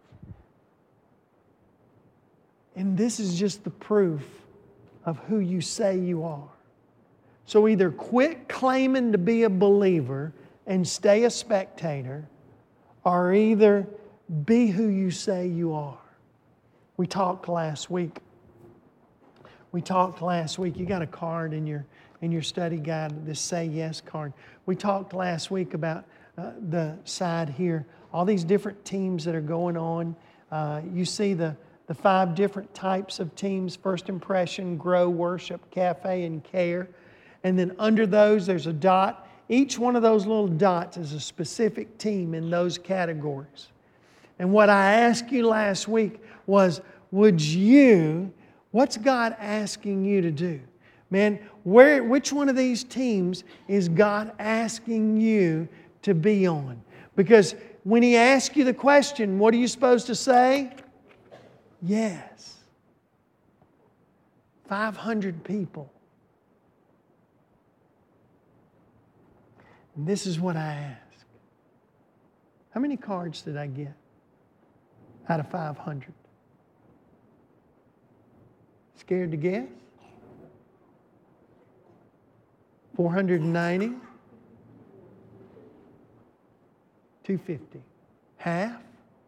And this is just the proof of who you say you are. So either quit claiming to be a believer and stay a spectator, or either be who you say you are. We talked last week. We talked last week. You got a card in your in your study guide, this Say Yes card. We talked last week about uh, the side here, all these different teams that are going on. Uh, you see the, the five different types of teams: First Impression, Grow, Worship, Cafe, and Care. And then under those, there's a dot. Each one of those little dots is a specific team in those categories. And what I asked you last week was, would you, what's God asking you to do? Man, where, which one of these teams is God asking you to be on? Because when He asks you the question, what are you supposed to say? Yes. five hundred people. And this is what I ask. How many cards did I get out of five hundred? Scared to guess? four hundred ninety? two hundred fifty? Half?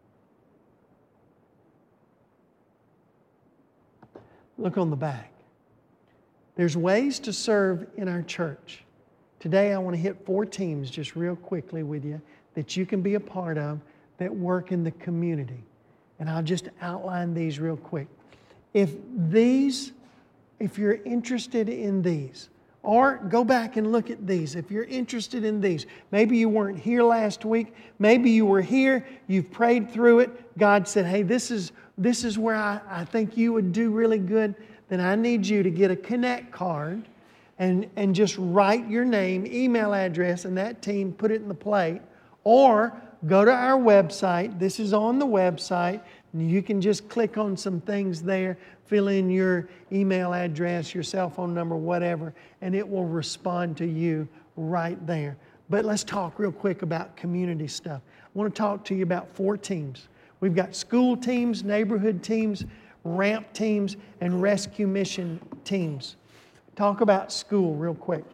Look on the back. There's ways to serve in our church. Today I want to hit four teams just real quickly with you that you can be a part of that work in the community. And I'll just outline these real quick. If these, if you're interested in these, or go back and look at these. If you're interested in these, maybe you weren't here last week, maybe you were here, you've prayed through it, God said, hey, this is, this is where I, I think you would do really good, then I need you to get a Connect card and, and just write your name, email address, and that team, put it in the plate. Or go to our website. This is on the website. You can just click on some things there, fill in your email address, your cell phone number, whatever, and it will respond to you right there. But let's talk real quick about community stuff. I want to talk to you about four teams. We've got school teams, neighborhood teams, ramp teams, and rescue mission teams. Talk about school real quick.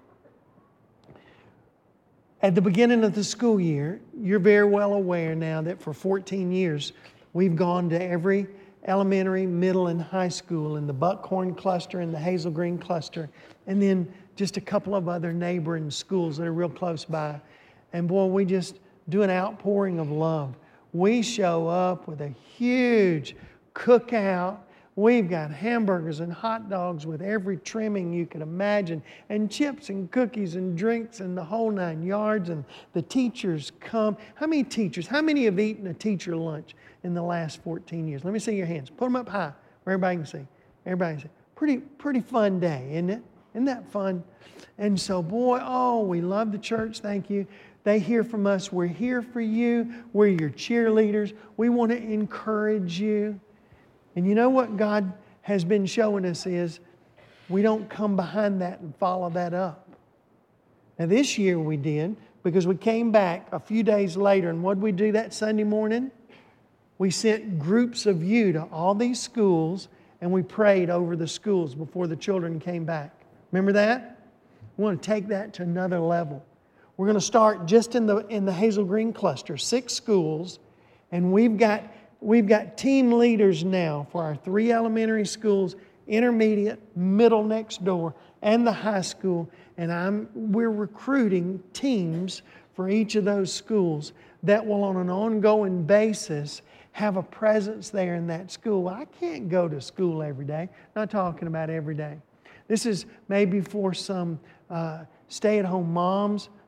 At the beginning of the school year, you're very well aware now that for fourteen years, we've gone to every elementary, middle, and high school in the Buckhorn cluster and the Hazel Green cluster, and then just a couple of other neighboring schools that are real close by. And boy, we just do an outpouring of love. We show up with a huge cookout. We've got hamburgers and hot dogs with every trimming you can imagine, and chips and cookies and drinks and the whole nine yards, and the teachers come. How many teachers, how many have eaten a teacher lunch in the last fourteen years? Let me see your hands. Put them up high where everybody can see. Everybody can see. Pretty, pretty fun day, isn't it? Isn't that fun? And so, boy, oh, we love the church. Thank you. They hear from us. We're here for you. We're your cheerleaders. We want to encourage you. And you know what God has been showing us is we don't come behind that and follow that up. Now this year we did, because we came back a few days later, and what did we do that Sunday morning? We sent groups of you to all these schools, and we prayed over the schools before the children came back. Remember that? We want to take that to another level. We're going to start just in the in the Hazel Green cluster, six schools, and we've got We've got team leaders now for our three elementary schools, intermediate, middle next door, and the high school. And I'm, we're recruiting teams for each of those schools that will on an ongoing basis have a presence there in that school. I can't go to school every day. Not talking about every day. This is maybe for some uh, stay-at-home moms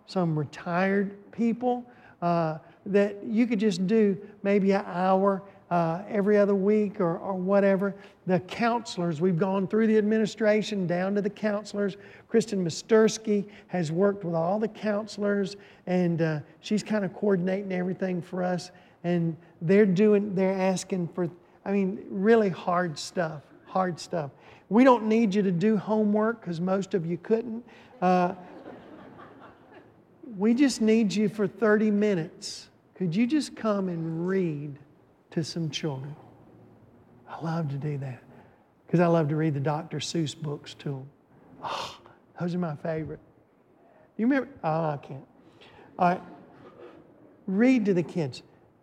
some retired people uh, that you could just do maybe an hour uh, every other week or, or whatever. The counselors, we've gone through the administration down to the counselors. Kristen Mustersky has worked with all the counselors, and uh, she's kind of coordinating everything for us. And they're doing, they're asking for, I mean, really hard stuff, hard stuff. We don't need you to do homework because most of you couldn't. Uh, we just need you for thirty minutes. Could you just come and read to some children? I love to do that because I love to read the Doctor Seuss books to them. Oh, those are my favorite. You remember? Oh, I can't. All right. Read to the kids.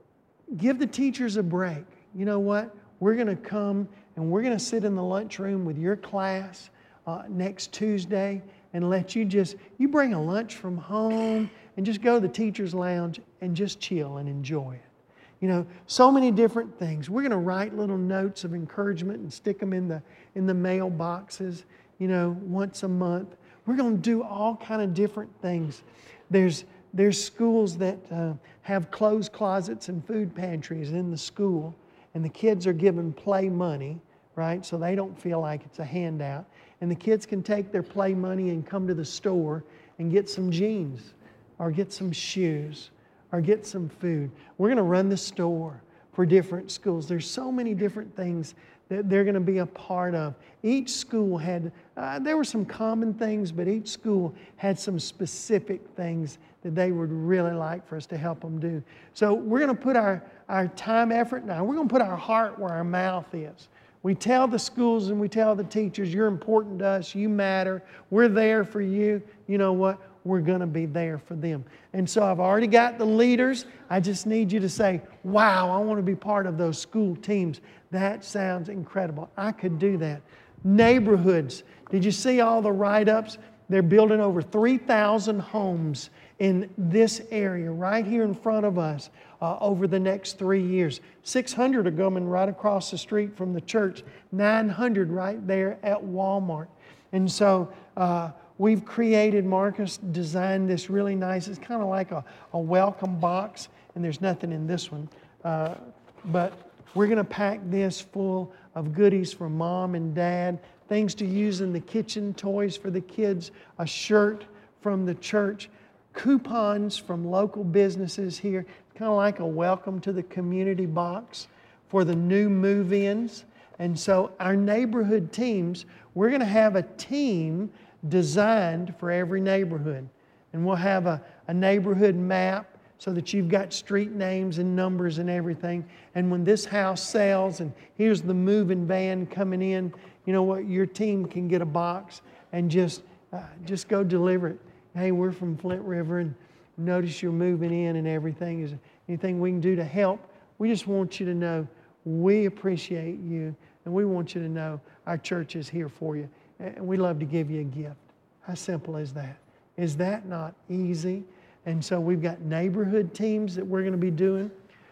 Give the teachers a break. You know what? We're going to come and we're going to sit in the lunchroom with your class uh, next Tuesday and let you just, you bring a lunch from home and just go to the teacher's lounge and just chill and enjoy it. You know, so many different things. We're going to write little notes of encouragement and stick them in the, in the mailboxes, you know, once a month. We're going to do all kind of different things. There's, there's schools that uh, have clothes closets and food pantries in the school, and the kids are given play money, right? So they don't feel like it's a handout. And the kids can take their play money and come to the store and get some jeans or get some shoes or get some food. We're going to run the store for different schools. There's so many different things that they're going to be a part of. Each school had, uh, there were some common things, but each school had some specific things that they would really like for us to help them do. So we're going to put our, our time, effort, now we're going to put our heart where our mouth is. We tell the schools and we tell the teachers, you're important to us, you matter, we're there for you. You know what? We're going to be there for them. And so I've already got the leaders. I just need you to say, wow, I want to be part of those school teams. That sounds incredible. I could do that. Neighborhoods. Did you see all the write-ups? They're building over three thousand homes in this area right here in front of us uh, over the next three years. six hundred are coming right across the street from the church. nine hundred right there at Walmart. And so uh, we've created, Marcus designed this really nice, it's kind of like a, a welcome box, and there's nothing in this one. Uh, but we're going to pack this full of goodies from mom and dad, things to use in the kitchen, toys for the kids, a shirt from the church, coupons from local businesses here. It's kind of like a welcome to the community box for the new move-ins. And so our neighborhood teams, we're going to have a team designed for every neighborhood. And we'll have a, a neighborhood map so that you've got street names and numbers and everything. And when this house sells and here's the moving van coming in, you know what, your team can get a box and just, uh, just go deliver it. Hey, we're from Flint River and notice you're moving in and everything. Is there anything we can do to help? We just want you to know we appreciate you and we want you to know our church is here for you. And we love to give you a gift. How simple is that? Is that not easy? And so we've got neighborhood teams that we're going to be doing.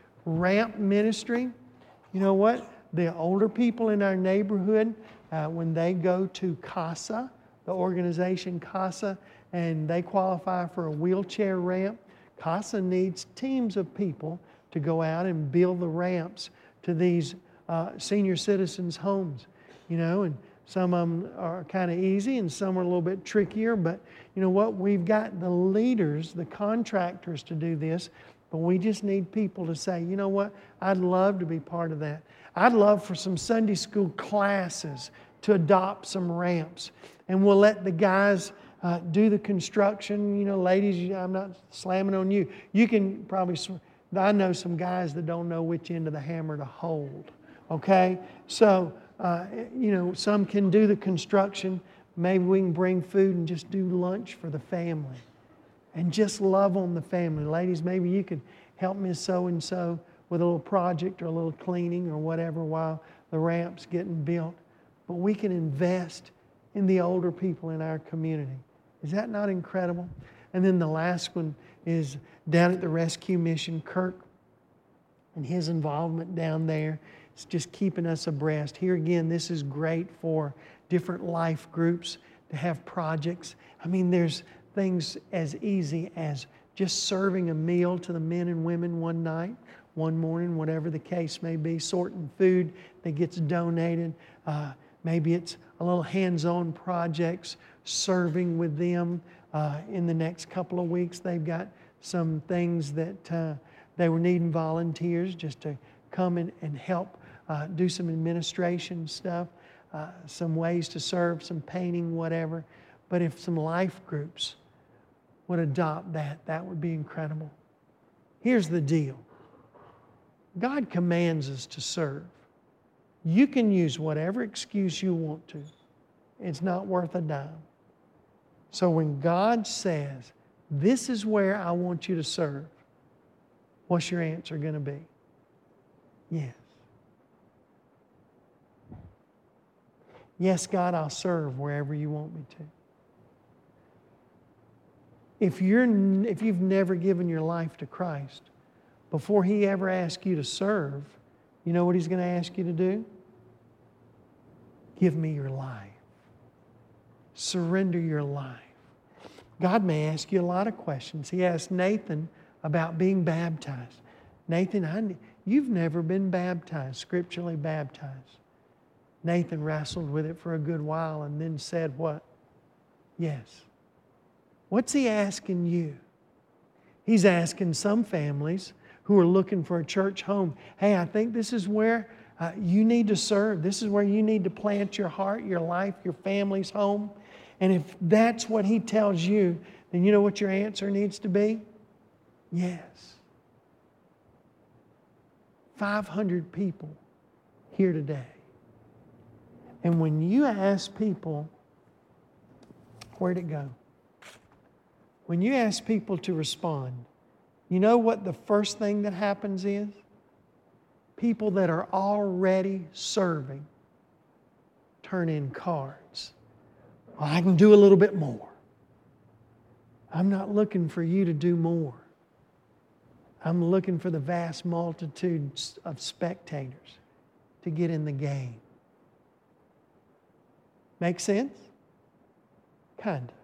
Ramp ministry. You know what? The older people in our neighborhood, uh, when they go to CASA, the organization CASA, and they qualify for a wheelchair ramp, CASA needs teams of people to go out and build the ramps to these uh, senior citizens' homes. You know, and some of them are kind of easy and some are a little bit trickier, but you know what? We've got the leaders, the contractors to do this, but we just need people to say, you know what? I'd love to be part of that. I'd love for some Sunday school classes to adopt some ramps. And we'll let the guys uh, do the construction. You know, ladies, I'm not slamming on you. You can probably, I know some guys that don't know which end of the hammer to hold. Okay? So, Uh, you know, some can do the construction. Maybe we can bring food and just do lunch for the family. And just love on the family. Ladies, maybe you could help Miss So-and-so with a little project or a little cleaning or whatever while the ramp's getting built. But we can invest in the older people in our community. Is that not incredible? And then the last one is down at the rescue mission, Kirk and his involvement down there. It's just keeping us abreast. Here again, this is great for different life groups to have projects. I mean, there's things as easy as just serving a meal to the men and women one night, one morning, whatever the case may be, sorting food that gets donated. Uh, maybe it's a little hands-on projects, serving with them. Uh, in the next couple of weeks, they've got some things that uh, they were needing volunteers just to come in and help uh, do some administration stuff, uh, some ways to serve, some painting, whatever. But if some life groups would adopt that, that would be incredible. Here's the deal. God commands us to serve. You can use whatever excuse you want to. It's not worth a dime. So when God says, this is where I want you to serve, what's your answer going to be? Yes. Yes, God, I'll serve wherever you want me to. If you're, if you've never given your life to Christ, before He ever asks you to serve, you know what He's going to ask you to do? Give me your life. Surrender your life. God may ask you a lot of questions. He asked Nathan about being baptized. Nathan, I, you've never been baptized, scripturally baptized. Nathan wrestled with it for a good while and then said what? Yes. What's He asking you? He's asking some families who are looking for a church home, hey, I think this is where uh, you need to serve. This is where you need to plant your heart, your life, your family's home. And if that's what He tells you, then you know what your answer needs to be? Yes. five hundred people here today. And when you ask people, where'd it go? When you ask people to respond, you know what the first thing that happens is? People that are already serving turn in cards. Well, I can do a little bit more. I'm not looking for you to do more. I'm looking for the vast multitudes of spectators to get in the game. Make sense? Kind of.